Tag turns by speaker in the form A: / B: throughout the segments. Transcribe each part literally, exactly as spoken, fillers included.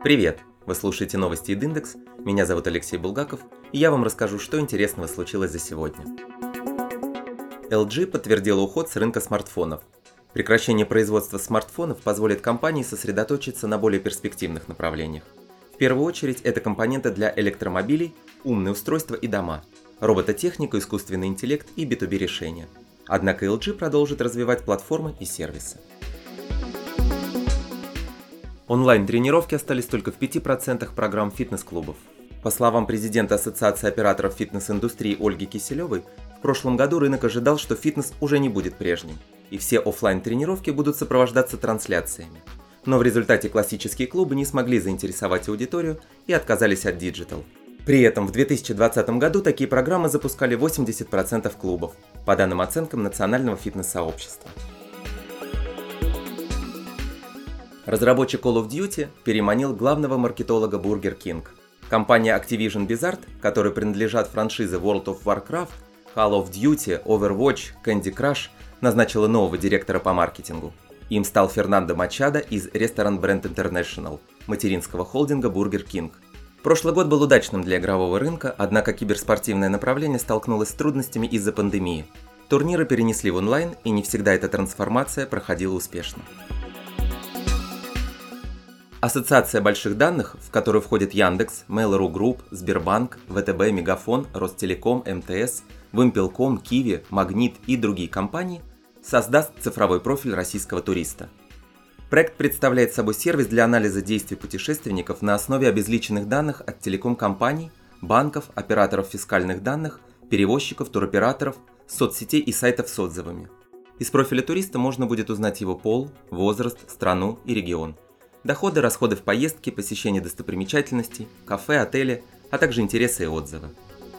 A: Привет! Вы слушаете новости Идиндекс, меня зовут Алексей Булгаков, и я вам расскажу, что интересного случилось за сегодня. эл джи подтвердила уход с рынка смартфонов. Прекращение производства смартфонов позволит компании сосредоточиться на более перспективных направлениях. В первую очередь это компоненты для электромобилей, умные устройства и дома, робототехника, искусственный интеллект и би ту би решения. Однако эл джи продолжит развивать платформы и сервисы. Онлайн-тренировки остались только в пяти процентах программ фитнес-клубов. По словам президента Ассоциации операторов фитнес-индустрии Ольги Киселевой, в прошлом году рынок ожидал, что фитнес уже не будет прежним, и все офлайн-тренировки будут сопровождаться трансляциями. Но в результате классические клубы не смогли заинтересовать аудиторию и отказались от диджитал. При этом в две тысячи двадцатом году такие программы запускали восемьдесят процентов клубов, по данным оценкам Национального фитнес-сообщества. Разработчик Call of Duty переманил главного маркетолога Burger King. Компания Activision Blizzard, которой принадлежат франшизы World of Warcraft, Call of Duty, Overwatch, Candy Crush, назначила нового директора по маркетингу. Им стал Фернандо Мачадо из Restaurant Brand International, материнского холдинга Burger King. Прошлый год был удачным для игрового рынка, однако киберспортивное направление столкнулось с трудностями из-за пандемии. Турниры перенесли в онлайн, и не всегда эта трансформация проходила успешно. Ассоциация больших данных, в которую входят Яндекс, Mail.ru Group, Сбербанк, вэ тэ бэ, Мегафон, Ростелеком, эм тэ эс, Вимпелком, Киви, Магнит и другие компании, создаст цифровой профиль российского туриста. Проект представляет собой сервис для анализа действий путешественников на основе обезличенных данных от телеком-компаний, банков, операторов фискальных данных, перевозчиков, туроператоров, соцсетей и сайтов с отзывами. Из профиля туриста можно будет узнать его пол, возраст, страну и регион. Доходы, расходы в поездки, посещение достопримечательностей, кафе, отели, а также интересы и отзывы.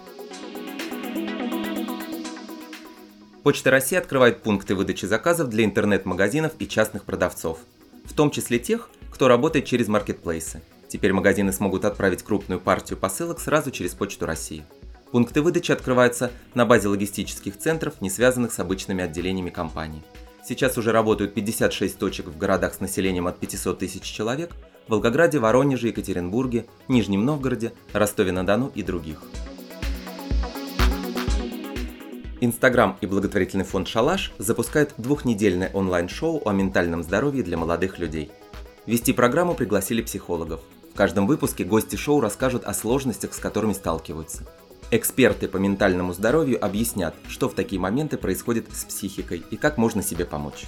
A: Почта России открывает пункты выдачи заказов для интернет-магазинов и частных продавцов, в том числе тех, кто работает через маркетплейсы. Теперь магазины смогут отправить крупную партию посылок сразу через Почту России. Пункты выдачи открываются на базе логистических центров, не связанных с обычными отделениями компаний. Сейчас уже работают пятьдесят шесть точек в городах с населением от пятисот тысяч человек, в Волгограде, Воронеже, Екатеринбурге, Нижнем Новгороде, Ростове-на-Дону и других. Инстаграм и благотворительный фонд «Шалаш» запускают двухнедельное онлайн-шоу о ментальном здоровье для молодых людей. Вести программу пригласили психологов. В каждом выпуске гости шоу расскажут о сложностях, с которыми сталкиваются. Эксперты по ментальному здоровью объяснят, что в такие моменты происходит с психикой и как можно себе помочь.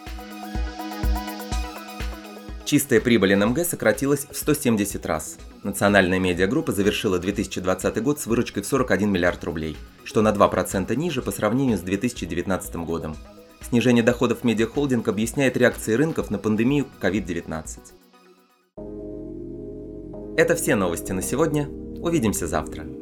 A: Чистая прибыль эн эм гэ сократилась в сто семьдесят раз. Национальная медиагруппа завершила две тысячи двадцатый год с выручкой в сорок один миллиард рублей, что на два процента ниже по сравнению с две тысячи девятнадцатым годом. Снижение доходов медиахолдинг объясняет реакцией рынков на пандемию ковид девятнадцать. Это все новости на сегодня. Увидимся завтра.